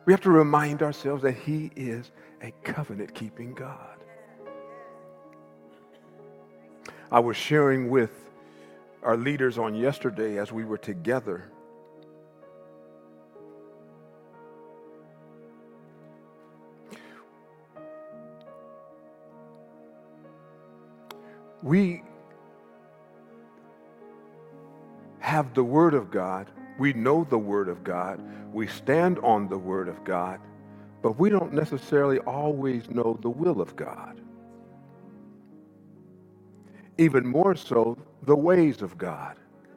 We have to remind ourselves that he is a covenant-keeping God. I was sharing with our leaders on yesterday as we were together. We have the Word of God. We know the Word of God. We stand on the Word of God, but we don't necessarily always know the will of God. Even more so, the ways of God.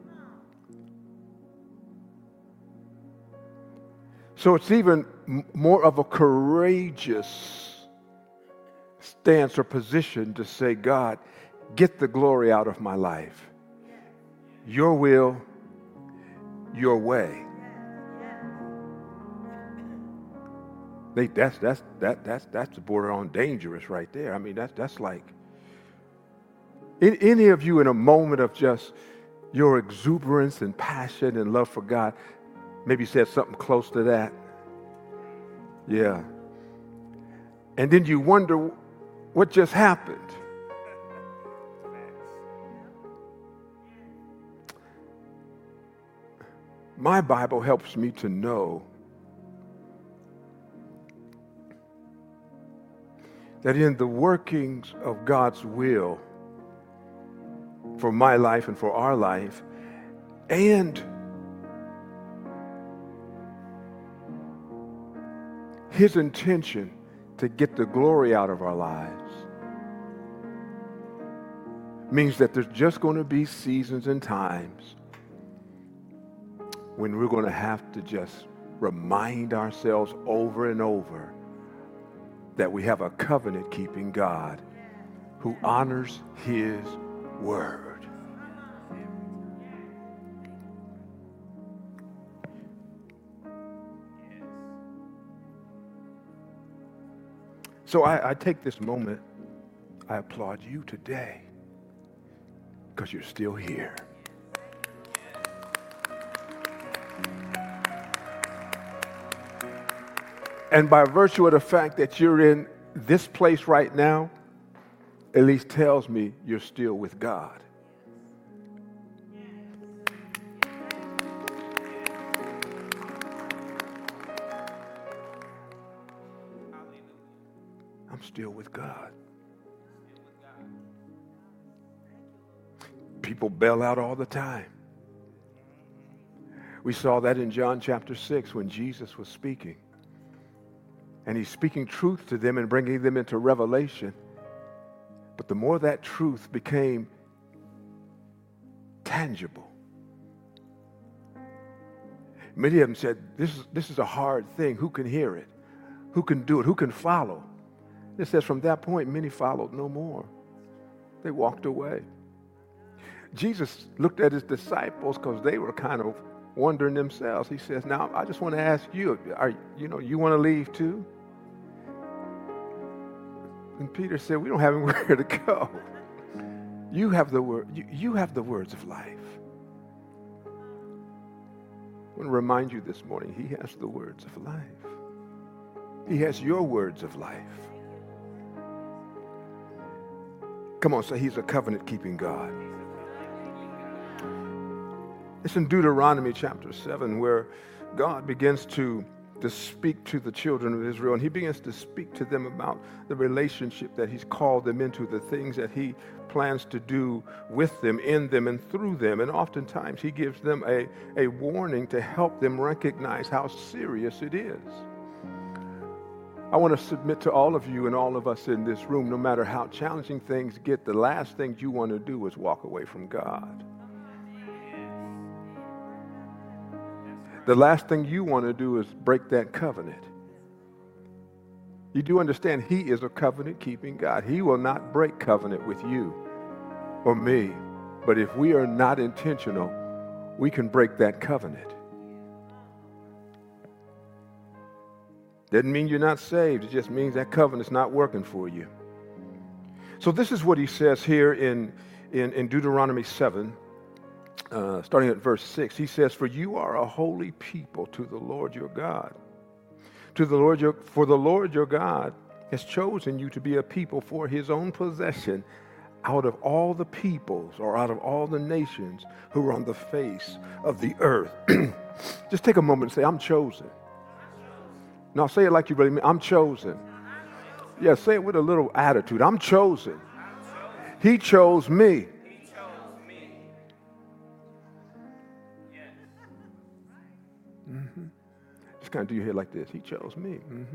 So it's even more of a courageous stance or position to say, God, get the glory out of my life. Your will, your way. That's the border on dangerous right there. I mean, that's like any of you in a moment of just your exuberance and passion and love for God, maybe said something close to that. Yeah. And then you wonder what just happened. My Bible helps me to know that in the workings of God's will for my life and for our life, and his intention to get the glory out of our lives, means that there's just going to be seasons and times when we're going to have to just remind ourselves over and over that we have a covenant-keeping God who honors his word. So I take this moment, I applaud you today because you're still here. And by virtue of the fact that you're in this place right now, at least tells me you're still with God. I'm still with God. People bail out all the time. We saw that in John chapter 6 when Jesus was speaking. And he's speaking truth to them and bringing them into revelation. But the more that truth became tangible, many of them said, this is a hard thing. Who can hear it? Who can do it? Who can follow? It says from that point, many followed no more. They walked away. Jesus looked at his disciples because they were kind of wondering themselves. He says, now, I just want to ask you, you want to leave too? And Peter said, we don't have anywhere to go. You have the word. You have the words of life. I want to remind you this morning, he has the words of life. He has your words of life. Come on, say he's a covenant-keeping God. It's in Deuteronomy chapter 7 where God begins to speak to the children of Israel, and he begins to speak to them about the relationship that he's called them into, the things that he plans to do with them, in them, and through them. And oftentimes he gives them a warning to help them recognize how serious it is. I want to submit to all of you and all of us in this room, no matter how challenging things get, the last thing you want to do is walk away from God. The last thing you want to do is break that covenant. You do understand he is a covenant-keeping God. He will not break covenant with you or me. But if we are not intentional, we can break that covenant. Doesn't mean you're not saved. It just means that covenant's not working for you. So this is what he says here in Deuteronomy 7. Starting at verse 6, he says, for you are a holy people to the Lord your God. For the Lord your God has chosen you to be a people for his own possession out of all the peoples or out of all the nations who are on the face of the earth. Just take a moment and say, I'm chosen. Now say it like you really mean. I'm chosen. Yeah, say it with a little attitude. I'm chosen. He chose me. Mm-hmm. Just kind of do your head like this. He chose me. Mm-hmm.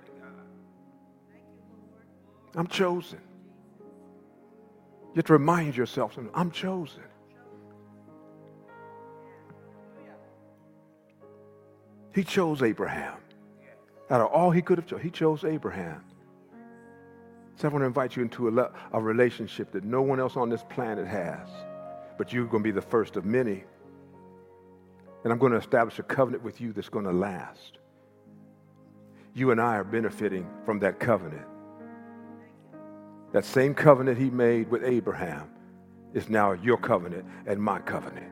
I'm chosen. You have to remind yourself, I'm chosen. He chose Abraham. Out of all he could have chosen, he chose Abraham. So I want to invite you into a relationship that no one else on this planet has. But you're going to be the first of many. And I'm going to establish a covenant with you that's going to last. You and I are benefiting from that covenant. That same covenant he made with Abraham is now your covenant and my covenant.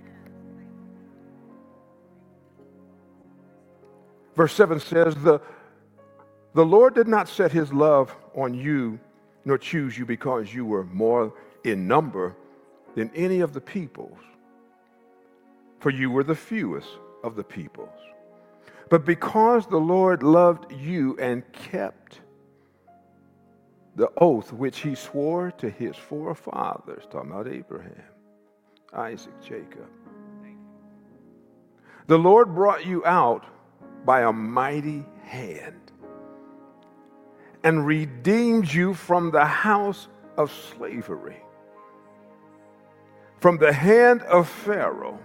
Verse 7 says, the Lord did not set his love on you, nor choose you because you were more in number than any of the peoples, for you were the fewest of the peoples. But because the Lord loved you and kept the oath which he swore to his forefathers, talking about Abraham, Isaac, Jacob. The Lord brought you out by a mighty hand and redeemed you from the house of slavery, from the hand of Pharaoh,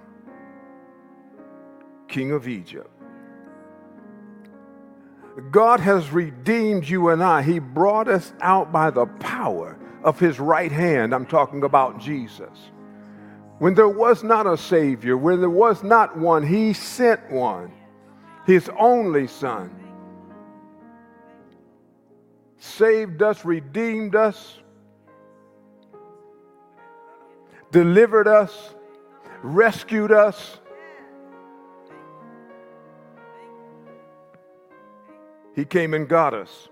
king of Egypt. God has redeemed you and I. He brought us out by the power of his right hand. I'm talking about Jesus. When there was not a Savior, when there was not one, he sent one, his only Son. Saved us, redeemed us, delivered us, rescued us. He came and got us.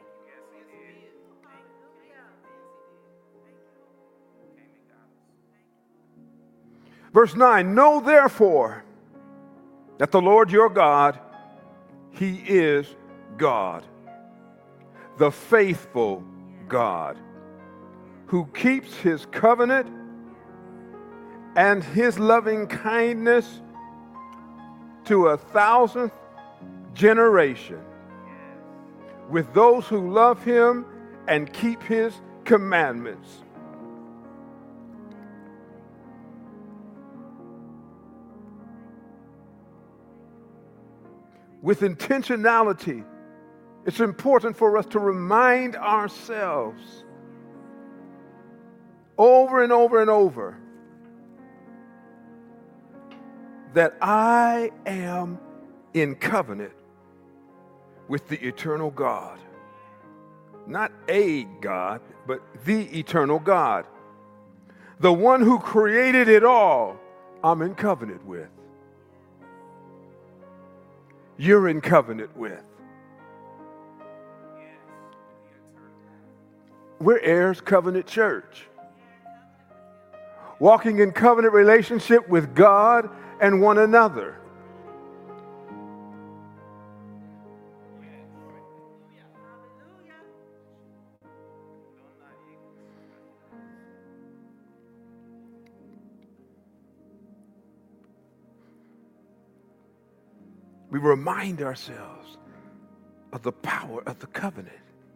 Verse 9, know therefore that the Lord your God, he is God, the faithful God, who keeps his covenant and his loving kindness to 1,000th generation, with those who love him and keep his commandments. With intentionality, it's important for us to remind ourselves over and over and over that I am in covenant with the eternal God. Not a God, but the eternal God. The one who created it all, I'm in covenant with. You're in covenant with. We're heirs covenant church. Walking in covenant relationship with God and one another. We remind ourselves of the power of the covenant.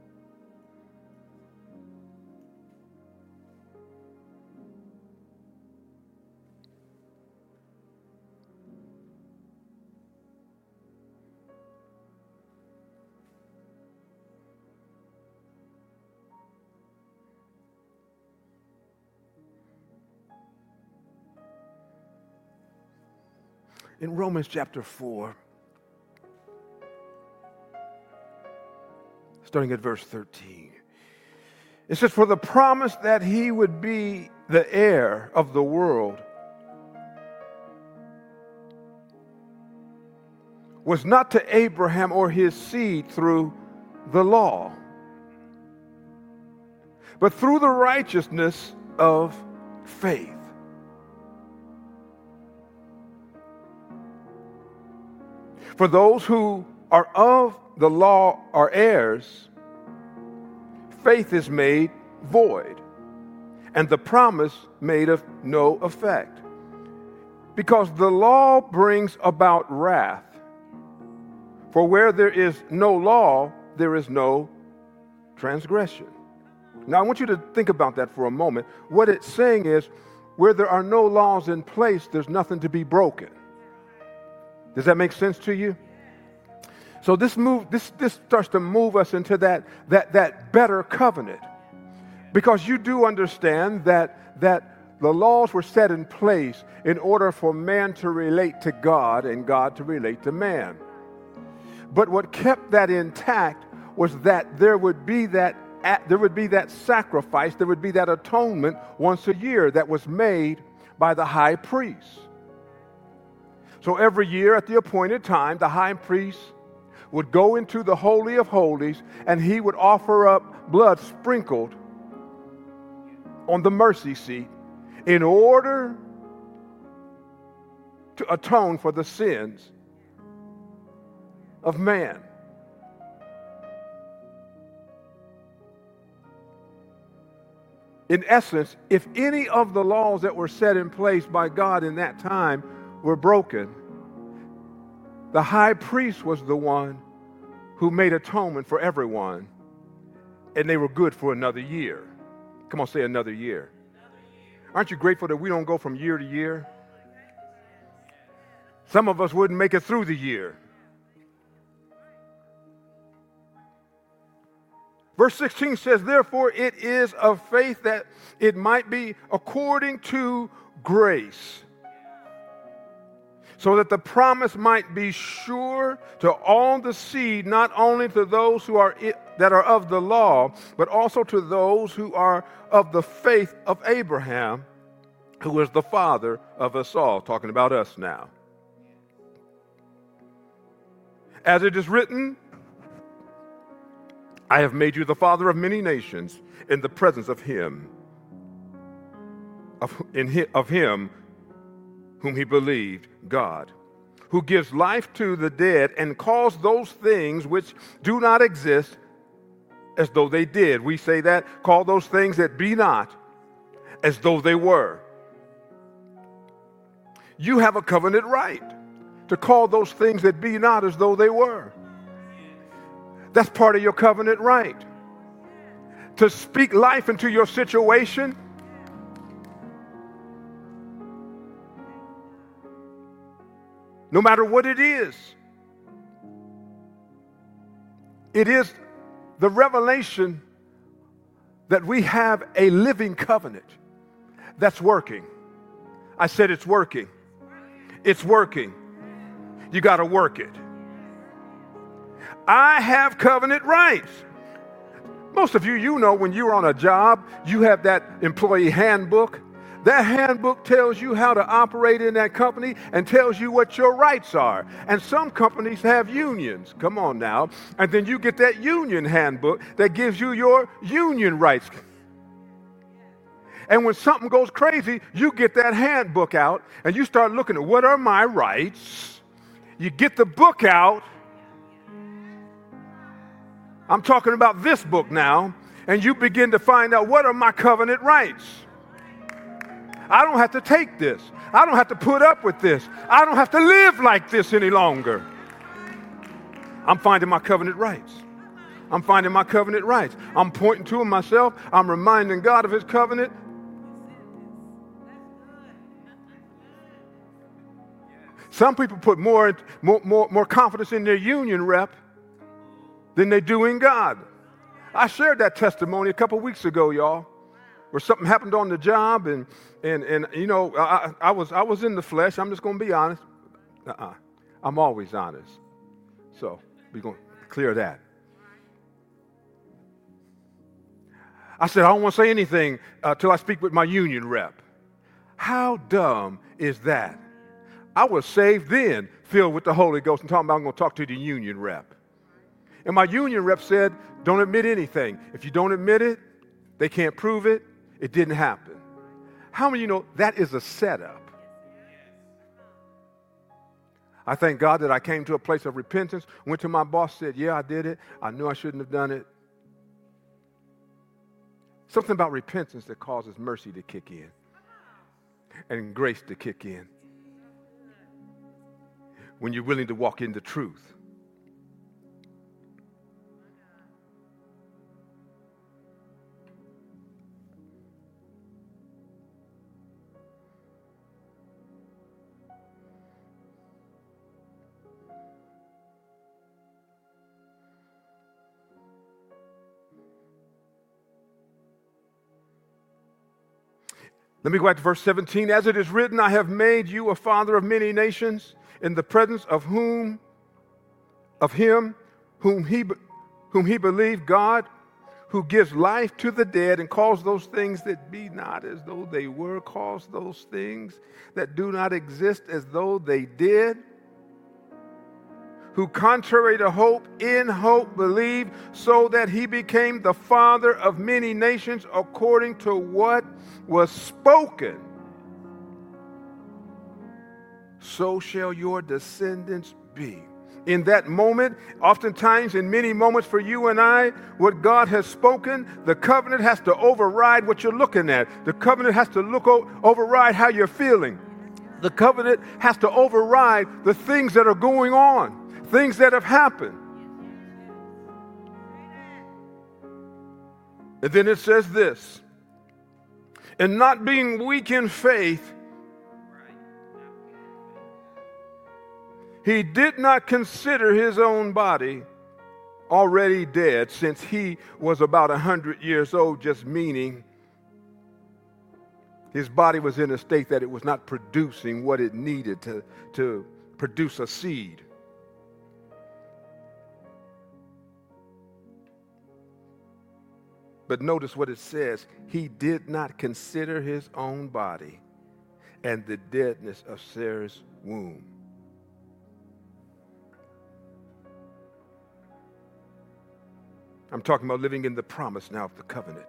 In Romans chapter 4, starting at verse 13. It says, for the promise that he would be the heir of the world was not to Abraham or his seed through the law, but through the righteousness of faith. For those who are of the law are heirs, faith is made void, and the promise made of no effect. Because the law brings about wrath. For where there is no law, there is no transgression. Now, I want you to think about that for a moment. What it's saying is, where there are no laws in place, there's nothing to be broken. Does that make sense to you? So this starts to move us into that better covenant. Because you do understand that the laws were set in place in order for man to relate to God and God to relate to man. But what kept that intact was that there would be that sacrifice, there would be that atonement once a year that was made by the high priest. So every year at the appointed time, the high priest would go into the Holy of Holies and he would offer up blood sprinkled on the mercy seat in order to atone for the sins of man. In essence, if any of the laws that were set in place by God in that time were broken, the high priest was the one who made atonement for everyone, and they were good for another year. Come on, say another year. Aren't you grateful that we don't go from year to year? Some of us wouldn't make it through the year. Verse 16 says, therefore it is of faith that it might be according to grace, so that the promise might be sure to all the seed, not only to those that are of the law, but also to those who are of the faith of Abraham, who is the father of us all. Talking about us now. As it is written, I have made you the father of many nations in the presence of him, of him whom he believed, God, who gives life to the dead and calls those things which do not exist as though they did. We say that, call those things that be not as though they were. You have a covenant right to call those things that be not as though they were. That's part of your covenant right. To speak life into your situation. No matter what it is. It is the revelation that we have a living covenant that's working. I said it's working. It's working. You got to work it. I have covenant rights. Most of you know when you're on a job, you have that employee handbook. That handbook tells you how to operate in that company and tells you what your rights are. And some companies have unions. Come on now. And then you get that union handbook that gives you your union rights. And when something goes crazy, you get that handbook out and you start looking at what are my rights. You get the book out. I'm talking about this book now, and you begin to find out what are my covenant rights. I don't have to take this. I don't have to put up with this. I don't have to live like this any longer. I'm finding my covenant rights. I'm finding my covenant rights. I'm pointing to them myself. I'm reminding God of his covenant. Some people put more confidence in their union rep than they do in God. I shared that testimony a couple weeks ago, y'all, where something happened on the job, and you know, I was in the flesh. I'm just going to be honest. I'm always honest. So we're going to clear that. I said, I don't want to say anything till I speak with my union rep. How dumb is that? I was saved then, filled with the Holy Ghost, and talking about I'm going to talk to the union rep. And my union rep said, don't admit anything. If you don't admit it, they can't prove it. It didn't happen. How many of you know that is a setup? I thank God that I came to a place of repentance, went to my boss, said, yeah, I did it. I knew I shouldn't have done it. Something about repentance that causes mercy to kick in and grace to kick in when you're willing to walk in the truth. Let me go back to verse 17. As it is written, I have made you a father of many nations in the presence of him whom he believed, God, who gives life to the dead and calls those things that be not as though they were, calls those things that do not exist as though they did, who contrary to hope, in hope believed, so that he became the father of many nations according to what was spoken. So shall your descendants be. In that moment, oftentimes in many moments for you and I, what God has spoken, the covenant has to override what you're looking at. The covenant has to override how you're feeling. The covenant has to override the things that are going on, things that have happened. And then it says this, and not being weak in faith, he did not consider his own body already dead, since he was about 100 years old, just meaning his body was in a state that it was not producing what it needed to produce a seed. But notice what it says. He did not consider his own body and the deadness of Sarah's womb. I'm talking about living in the promise now of the covenant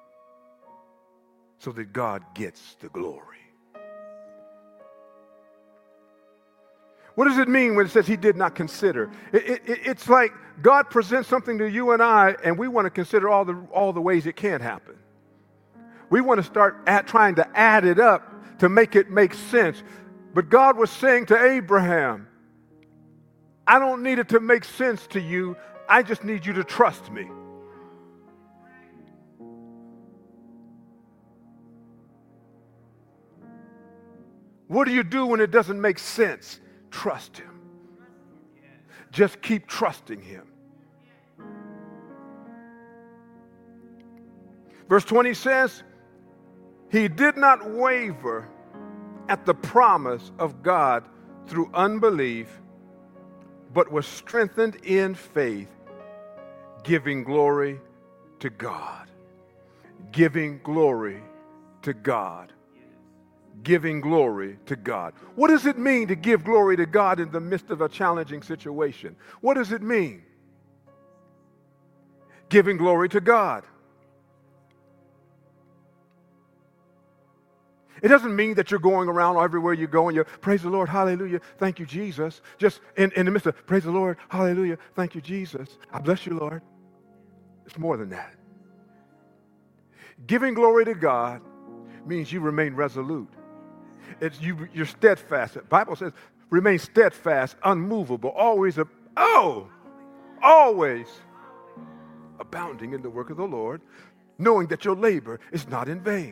so that God gets the glory. What does it mean when it says he did not consider? It's like God presents something to you and I, and we want to consider all the ways it can't happen. We want to start trying to add it up to make it make sense. But God was saying to Abraham, I don't need it to make sense to you. I just need you to trust me. What do you do when it doesn't make sense? Trust him. Just keep trusting him. Verse 20 says, he did not waver at the promise of God through unbelief, but was strengthened in faith, giving glory to God. Giving glory to God. Giving glory to God. What does it mean to give glory to God in the midst of a challenging situation? What does it mean? Giving glory to God. It doesn't mean that you're going around everywhere you go and you're, praise the Lord, hallelujah, thank you, Jesus. Just in the midst of, praise the Lord, hallelujah, thank you, Jesus. I bless you, Lord. It's more than that. Giving glory to God means you remain resolute. You're steadfast. The Bible says, remain steadfast, unmovable, always abounding in the work of the Lord, knowing that your labor is not in vain.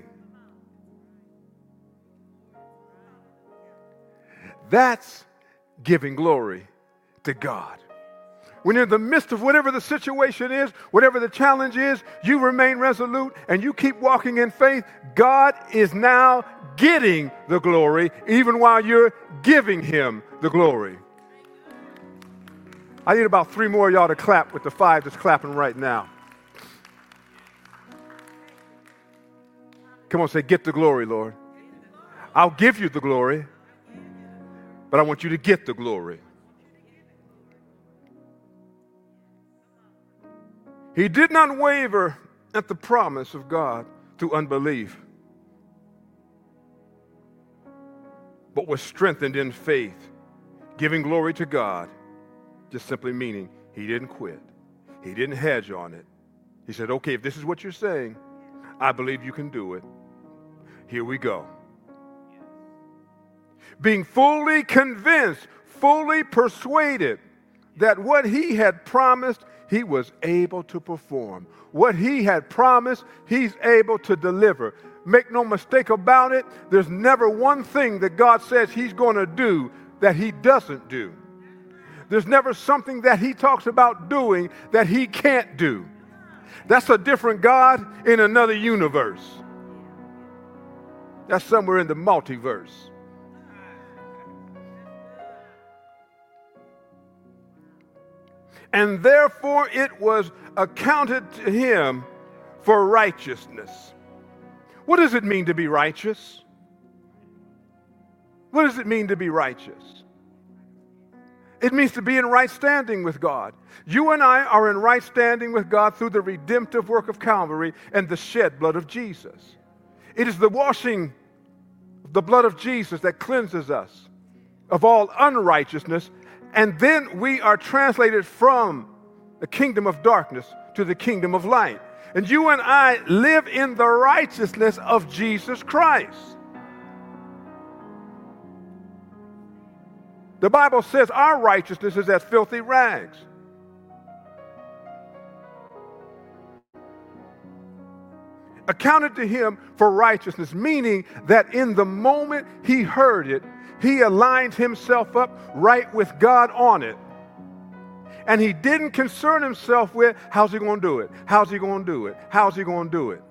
That's giving glory to God. When you're in the midst of whatever the situation is, whatever the challenge is, you remain resolute and you keep walking in faith. God is now getting the glory, even while you're giving him the glory. I need about 3 more of y'all to clap with the 5 that's clapping right now. Come on, say, get the glory, Lord. I'll give you the glory, but but I want you to get the glory. He did not waver at the promise of God through unbelief, but was strengthened in faith, giving glory to God, just simply meaning he didn't quit. He didn't hedge on it. He said, okay, if this is what you're saying, I believe you can do it. Here we go. Being fully convinced, fully persuaded that what he had promised, he was able to perform. What he had promised, he's able to deliver. Make no mistake about it, there's never one thing that God says he's going to do that he doesn't do. There's never something that he talks about doing that he can't do. That's a different God in another universe. That's somewhere in the multiverse. And therefore it was accounted to him for righteousness. What does it mean to be righteous? What does it mean to be righteous? It means to be in right standing with God. You and I are in right standing with God through the redemptive work of Calvary and the shed blood of Jesus. It is the washing of the blood of Jesus that cleanses us of all unrighteousness, and then we are translated from the kingdom of darkness to the kingdom of light. And you and I live in the righteousness of Jesus Christ. The Bible says our righteousness is as filthy rags. Accounted to him for righteousness, meaning that in the moment he heard it, he aligned himself up right with God on it. And he didn't concern himself with, how's he going to do it? How's he going to do it? How's he going to do it?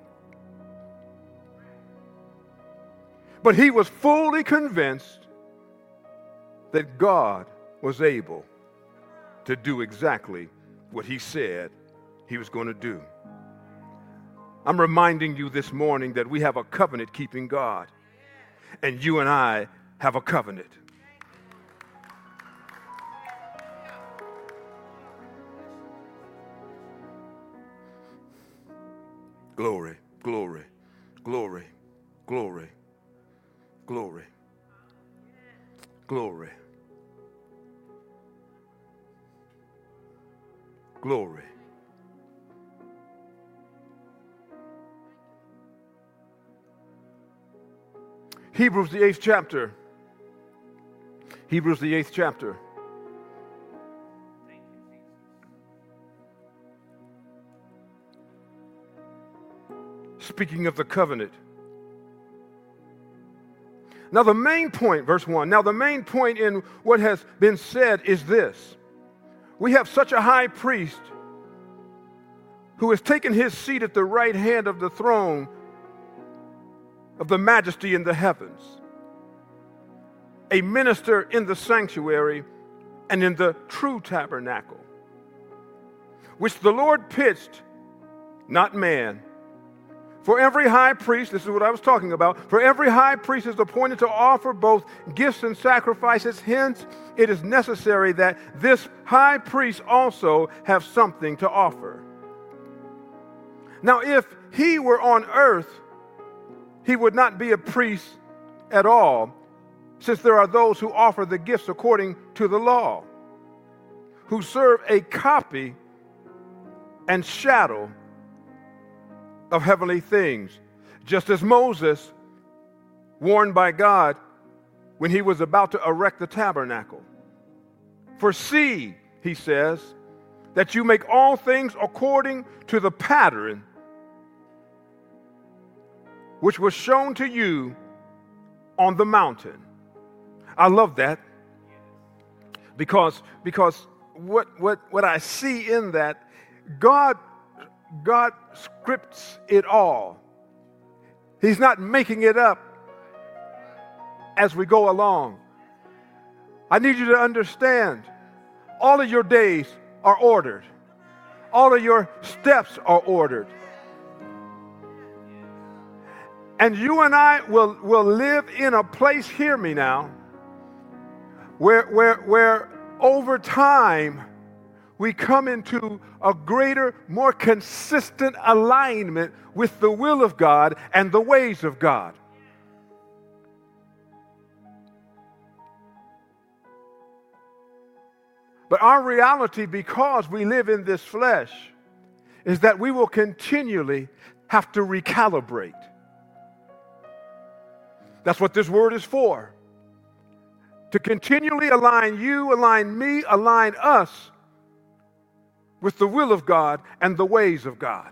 But he was fully convinced that God was able to do exactly what he said he was going to do. I'm reminding you this morning that we have a covenant-keeping God, and you and I have a covenant. Glory, glory, glory, glory, glory, glory, glory. Hebrews the 8th chapter. Hebrews the 8th chapter. Speaking of the covenant. Now the main point, verse 1, now the main point in what has been said is this. We have such a high priest who has taken his seat at the right hand of the throne of the majesty in the heavens, a minister in the sanctuary and in the true tabernacle, which the Lord pitched, not man. For every high priest, this is what I was talking about, for every high priest is appointed to offer both gifts and sacrifices. Hence, it is necessary that this high priest also have something to offer. Now, if he were on earth, he would not be a priest at all, since there are those who offer the gifts according to the law, who serve a copy and shadow of heavenly things, just as Moses, warned by God when he was about to erect the tabernacle. For see, he says, that you make all things according to the pattern which was shown to you on the mountain. I love that because what I see in that, God scripts it all. He's not making it up as we go along. I need you to understand, all of your days are ordered. All of your steps are ordered. And you and I will live in a place, hear me now, where over time we come into a greater, more consistent alignment with the will of God and the ways of God. But our reality, because we live in this flesh, is that we will continually have to recalibrate. That's what this word is for. To continually align you, align me, align us with the will of God and the ways of God.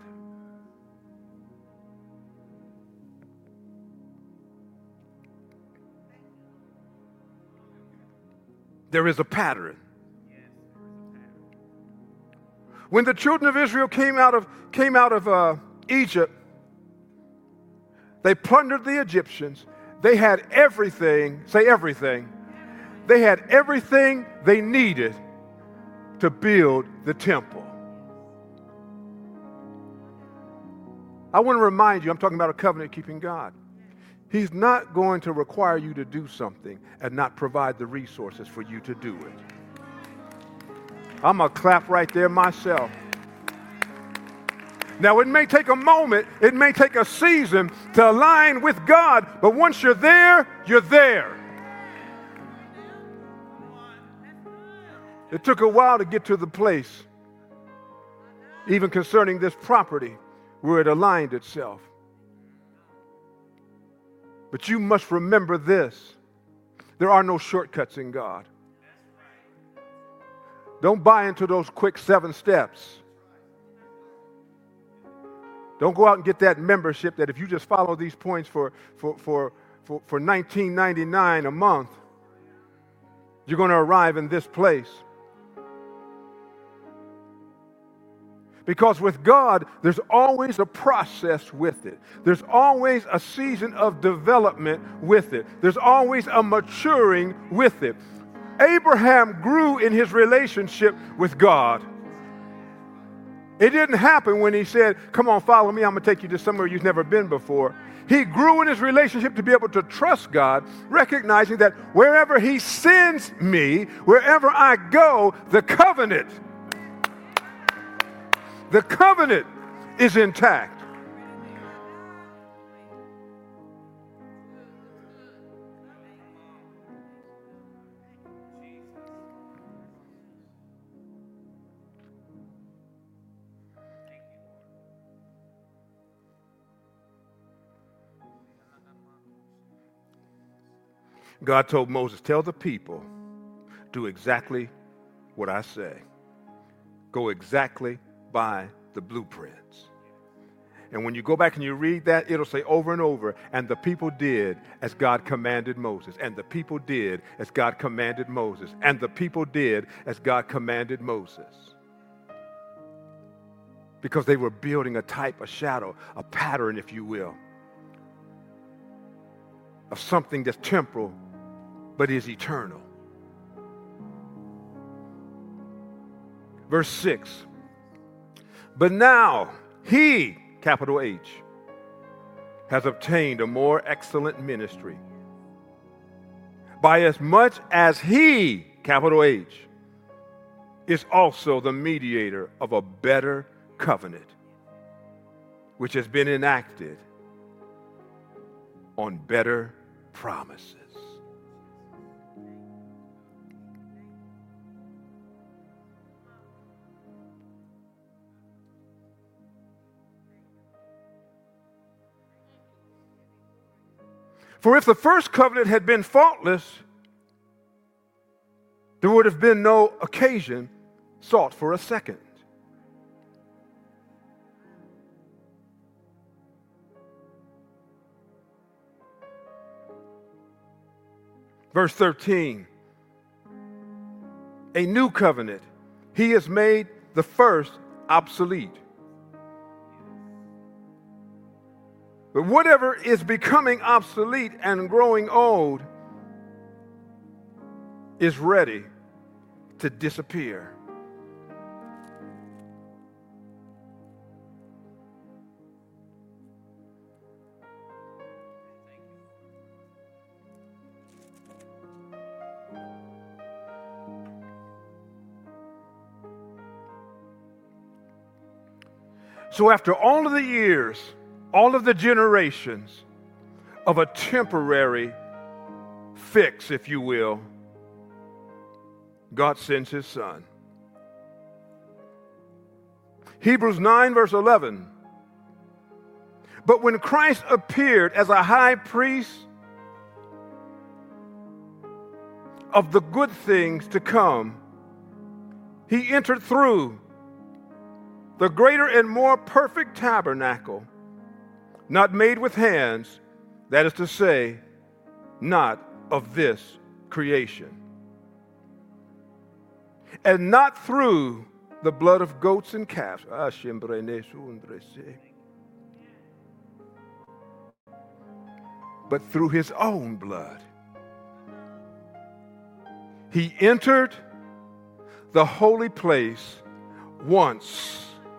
There is a pattern. When the children of Israel came out of Egypt, they plundered the Egyptians. They had everything, say everything. They had everything they needed to build the temple. I want to remind you, I'm talking about a covenant-keeping God. He's not going to require you to do something and not provide the resources for you to do it. I'm going to clap right there myself. Now, it may take a moment, it may take a season to align with God, but once you're there, you're there. It took a while to get to the place, even concerning this property, where it aligned itself. But you must remember this. There are no shortcuts in God. Don't buy into those quick 7 steps. Don't go out and get that membership that if you just follow these points for $19.99 a month, you're going to arrive in this place. Because with God, there's always a process with it. There's always a season of development with it. There's always a maturing with it. Abraham grew in his relationship with God. It didn't happen when he said, come on, follow me, I'm going to take you to somewhere you've never been before. He grew in his relationship to be able to trust God, recognizing that wherever he sends me, wherever I go, the covenant is intact. God told Moses, tell the people, do exactly what I say. Go exactly by the blueprints. And when you go back and you read that, it'll say over and over, and the people did as God commanded Moses. And the people did as God commanded Moses. And the people did as God commanded Moses. Because they were building a type, a shadow, a pattern, if you will, of something that's temporal but is eternal. Verse 6. But now he, capital H, has obtained a more excellent ministry, by as much as he, capital H, is also the mediator of a better covenant, which has been enacted on better promises. For if the first covenant had been faultless, there would have been no occasion sought for a second. Verse 13, a new covenant. He has made the first obsolete. But whatever is becoming obsolete and growing old is ready to disappear. So after all of the years, all of the generations of a temporary fix, if you will, God sends his son. Hebrews 9 verse 11. But when Christ appeared as a high priest of the good things to come, he entered through the greater and more perfect tabernacle, not made with hands, that is to say, not of this creation, and not through the blood of goats and calves, but through his own blood. He entered the holy place once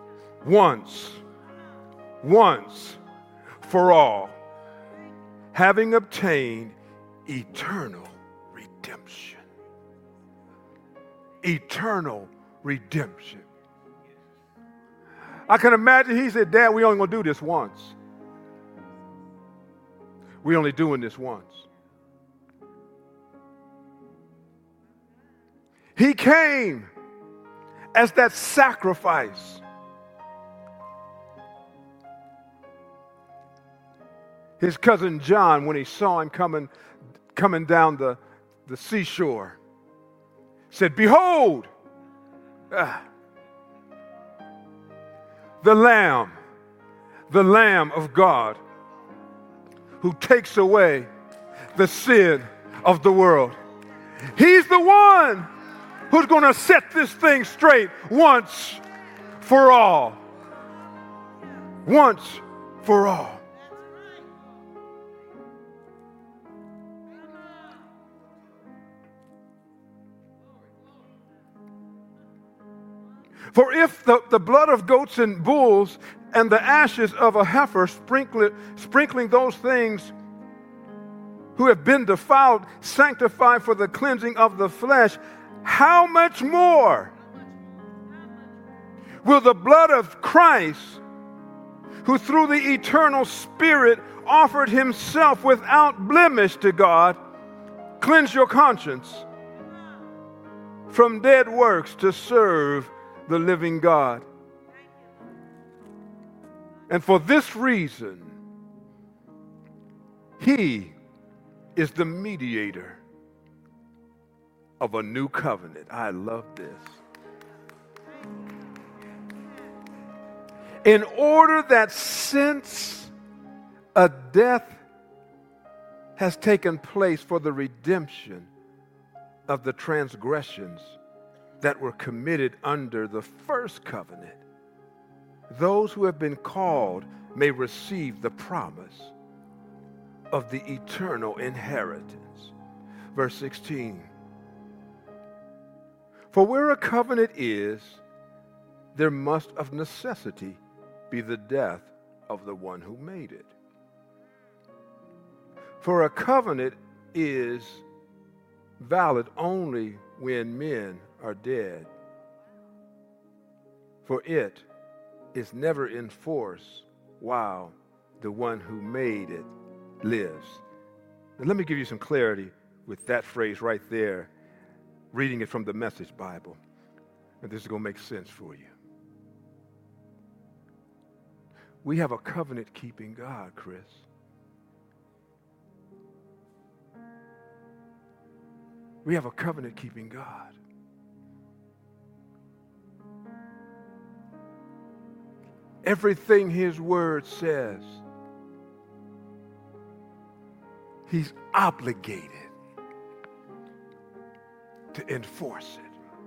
for all, having obtained eternal redemption. Eternal redemption. I can imagine he said, Dad, we only going to do this once. We're only doing this once. He came as that sacrifice. His cousin John, when he saw him coming down the seashore, said, Behold, the Lamb of God, who takes away the sin of the world. He's the one who's going to set this thing straight once for all. Once for all. For if the blood of goats and bulls and the ashes of a heifer sprinkling those things who have been defiled, sanctified for the cleansing of the flesh, how much more will the blood of Christ, who through the eternal Spirit offered himself without blemish to God, cleanse your conscience from dead works to serve the living God? And for this reason, he is the mediator of a new covenant. I love this. In order that since a death has taken place for the redemption of the transgressions that were committed under the first covenant, those who have been called may receive the promise of the eternal inheritance. Verse 16. For where a covenant is, there must of necessity be the death of the one who made it. For a covenant is valid only when men are dead. For it is never in force while the one who made it lives. Now, let me give you some clarity with that phrase right there, reading it from the Message Bible. And this is going to make sense for you. We have a covenant-keeping God, Chris. We have a covenant-keeping God. Everything his word says, he's obligated to enforce it.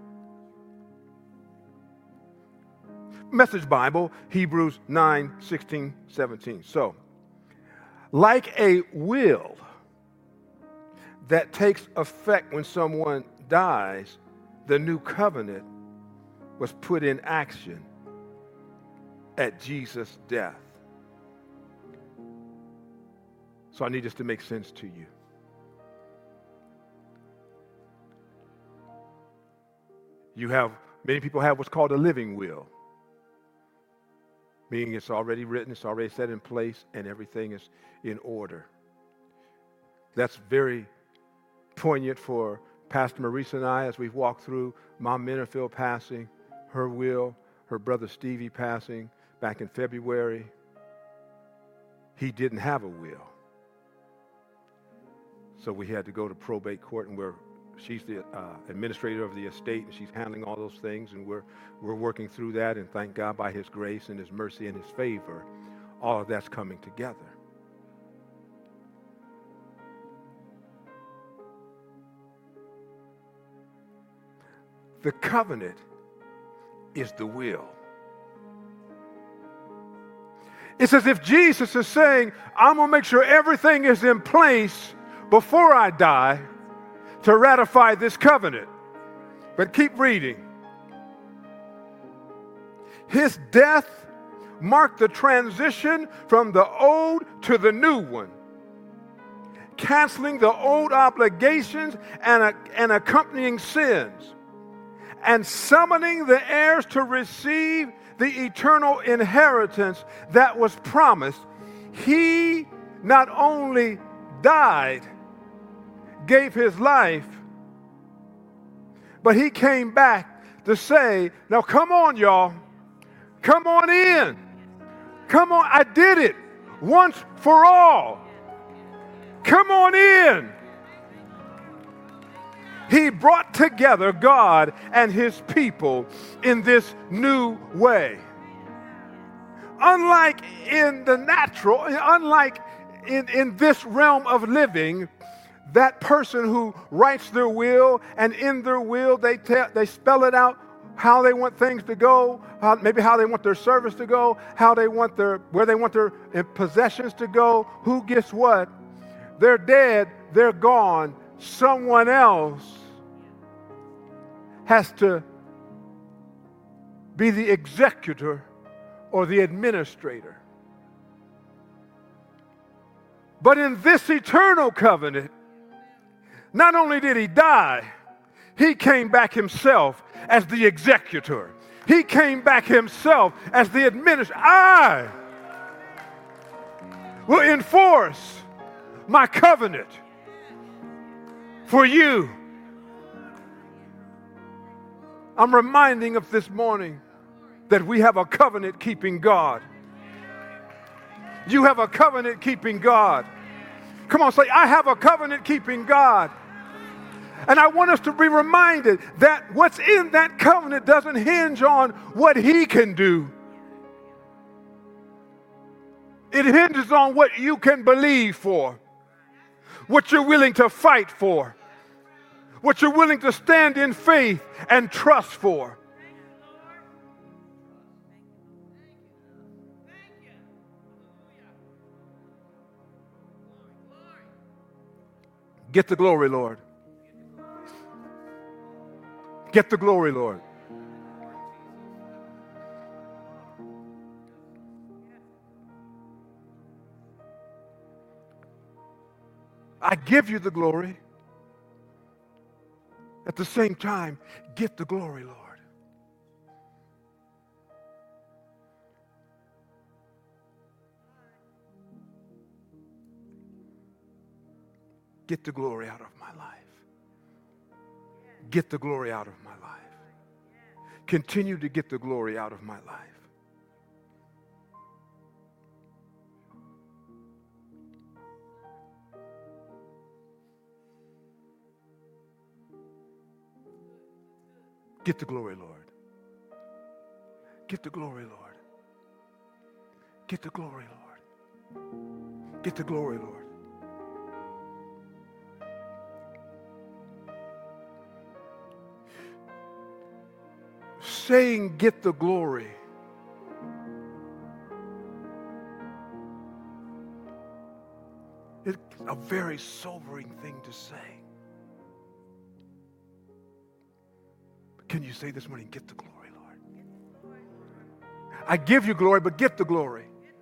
Message Bible, Hebrews 9, 16, 17. So, like a will that takes effect when someone dies, the new covenant was put in action at Jesus' death. So I need this to make sense to you. Many people have what's called a living will. meaning it's already written, it's already set in place, and everything is in order. That's very poignant for Pastor Marisa and I as we've walked through Mom Minifield passing, her will, her brother Stevie passing back in February. He didn't have a will. So we had to go to probate court, and she's the administrator of the estate, and she's handling all those things, and we're working through that, and thank God by His grace and His mercy and His favor, all of that's coming together. The covenant is the will. It's as if Jesus is saying, I'm going to make sure everything is in place before I die to ratify this covenant. But keep reading. His death marked the transition from the old to the new one, canceling the old obligations and accompanying sins, and summoning the heirs to receive the eternal inheritance that was promised. He not only died, gave his life, but he came back to say, now come on, y'all. Come on in. Come on, I did it once for all. Come on in. He brought together God and his people in this new way. Unlike in the natural, unlike in this realm of living, that person who writes their will, and in their will they spell it out how they want things to go, maybe how they want their service to go, where they want their possessions to go, who gets what. They're dead, they're gone. Someone else has to be the executor or the administrator. But in this eternal covenant, not only did he die, he came back himself as the executor. He came back himself as the administrator. I will enforce my covenant for you. I'm reminding of this morning that we have a covenant-keeping God. You have a covenant-keeping God. Come on, say, I have a covenant-keeping God. And I want us to be reminded that what's in that covenant doesn't hinge on what he can do. It hinges on what you can believe for, what you're willing to fight for, what you're willing to stand in faith and trust for. Get the glory, Lord. Get the glory, Lord. I give you the glory. At the same time, get the glory, Lord. Get the glory out of my life. Get the glory out of my life. Continue to get the glory out of my life. Get the glory, Lord. Get the glory, Lord. Get the glory, Lord. Get the glory, Lord. Saying get the glory is a very sobering thing to say. But can you say this morning, get the glory, Lord? I give you glory, but get the glory.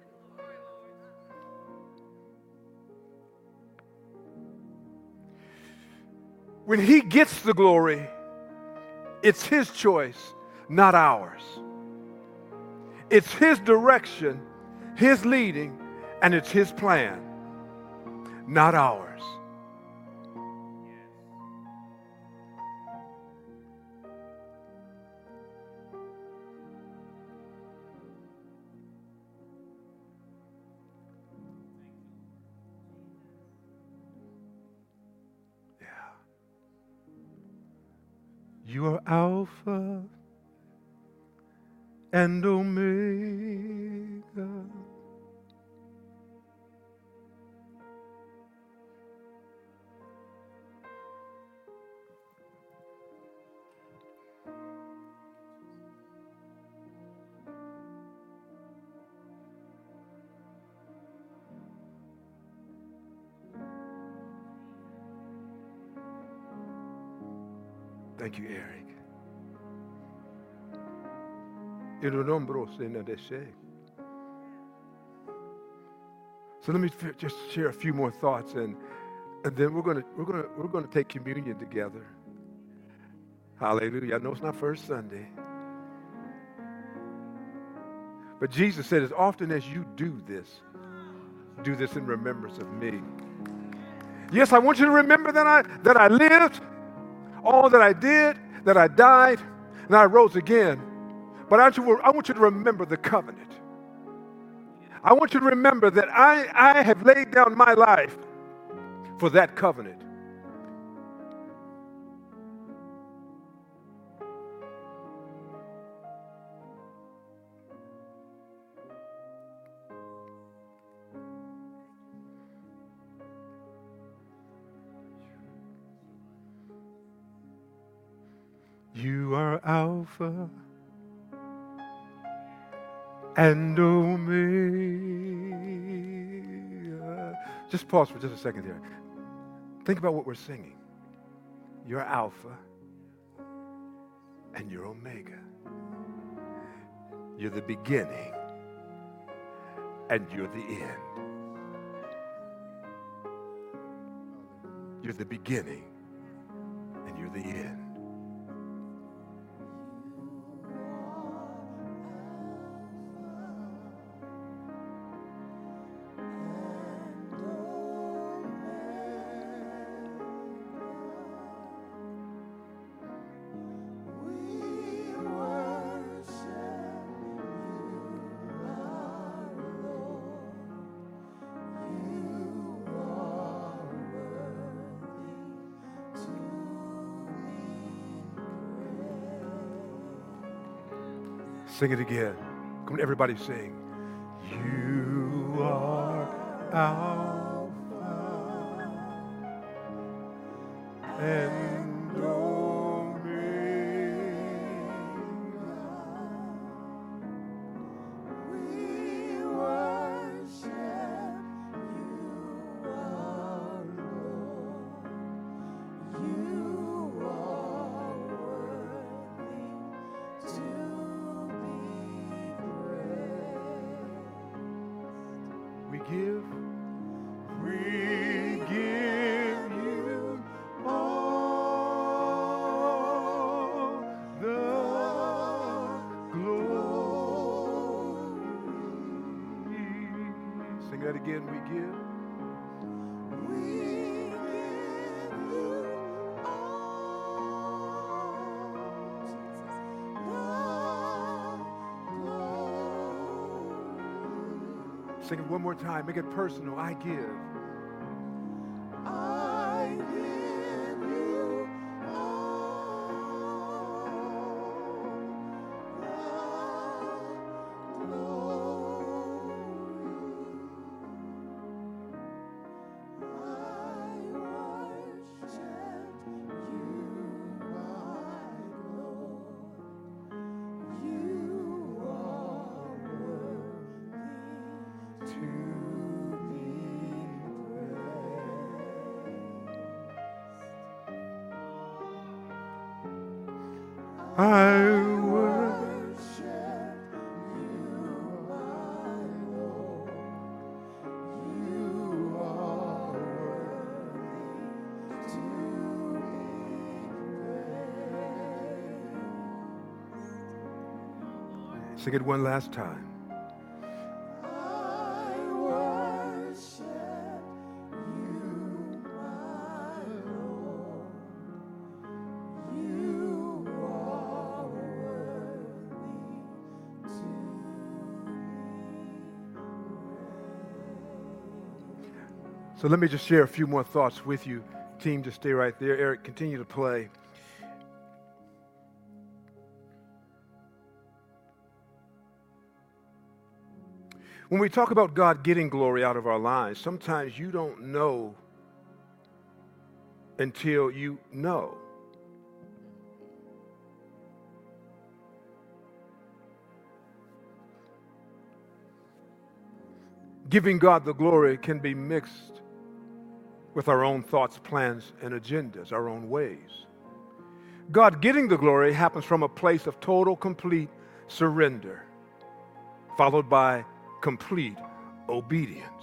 When he gets the glory, it's his choice, not ours. It's His direction, His leading, and it's His plan, not ours. Yeah. You are Alpha and Omega. Thank you, Eric. So let me just share a few more thoughts, and then we're gonna take communion together. Hallelujah. I know it's not first Sunday, but Jesus said, as often as you do this in remembrance of me. Yes, I want you to remember that I lived, all that I did, that I died, and I rose again. But I want you to remember the covenant. I want you to remember that I have laid down my life for that covenant. You are Alpha and Omega. Just pause for just a second here. Think about what we're singing. You're Alpha and you're Omega. You're the beginning and you're the end. You're the beginning and you're the end. Sing it again. Come on, everybody sing. You are Alpha and Omega. We worship you, our Lord. You are worthy to we give you all the glory. Sing that again. We give you Sing it one more time. Make it personal. I give you all the I worship you, my Lord. You are worthy to be praised. Sing it one last time. I worship you, my Lord. You are worthy to be praised. So let me just share a few more thoughts with you. Team, just stay right there. Eric, continue to play. When we talk about God getting glory out of our lives, sometimes you don't know until you know. Giving God the glory can be mixed with our own thoughts, plans, and agendas, our own ways. God getting the glory happens from a place of total, complete surrender, followed by complete obedience.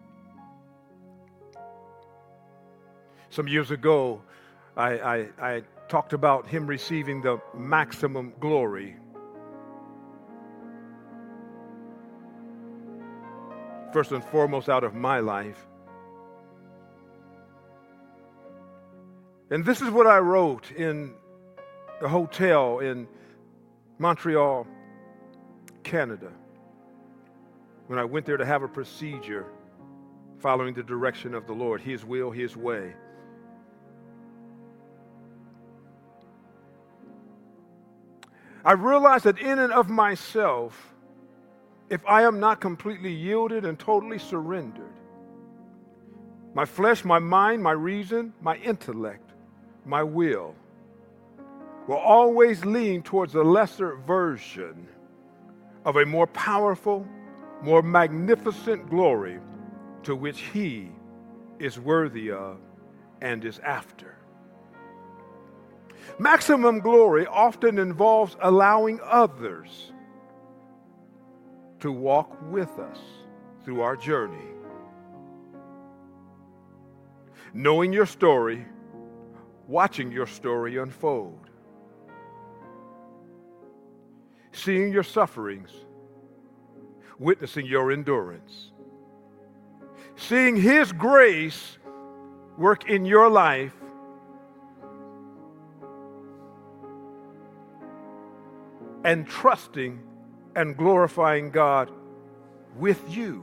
Some years ago, I talked about him receiving the maximum glory. First and foremost out of my life. And this is what I wrote in a hotel in Montreal, Canada, when I went there to have a procedure following the direction of the Lord, His will, His way. I realized that in and of myself, if I am not completely yielded and totally surrendered, my flesh, my mind, my reason, my intellect, my will always lean towards a lesser version of a more powerful, more magnificent glory to which He is worthy of and is after. Maximum glory often involves allowing others to walk with us through our journey. Knowing your story, watching your story unfold. Seeing your sufferings, witnessing your endurance. Seeing His grace work in your life, and trusting and glorifying God with you.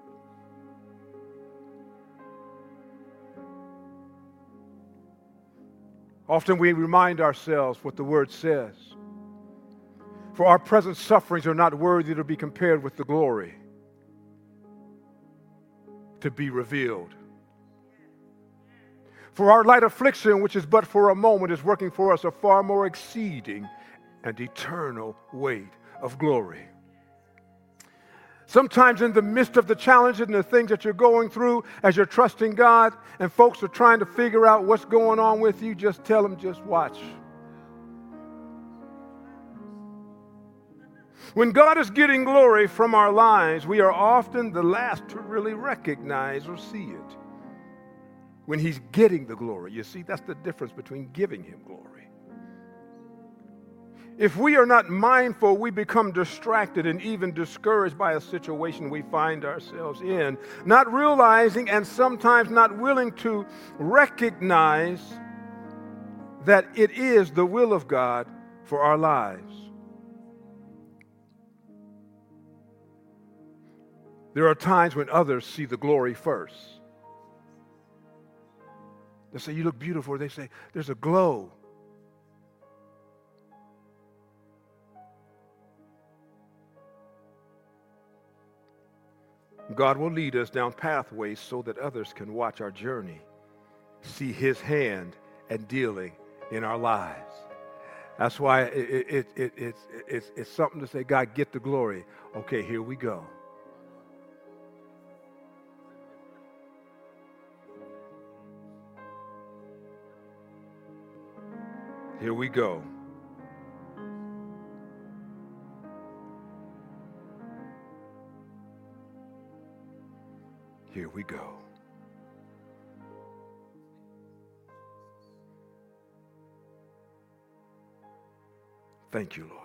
Often we remind ourselves what the Word says. For our present sufferings are not worthy to be compared with the glory to be revealed. For our light affliction, which is but for a moment, is working for us a far more exceeding and eternal weight of glory. Sometimes in the midst of the challenges and the things that you're going through, as you're trusting God and folks are trying to figure out what's going on with you, just tell them, just watch. When God is getting glory from our lives, we are often the last to really recognize or see it. When He's getting the glory, you see, that's the difference between giving Him glory. If we are not mindful, we become distracted and even discouraged by a situation we find ourselves in, not realizing and sometimes not willing to recognize that it is the will of God for our lives. There are times when others see the glory first. They say, "You look beautiful." They say, "There's a glow." God will lead us down pathways so that others can watch our journey, see His hand and dealing in our lives. That's why it's something to say, God, get the glory. Okay, here we go. Here we go. Here we go. Thank you, Lord.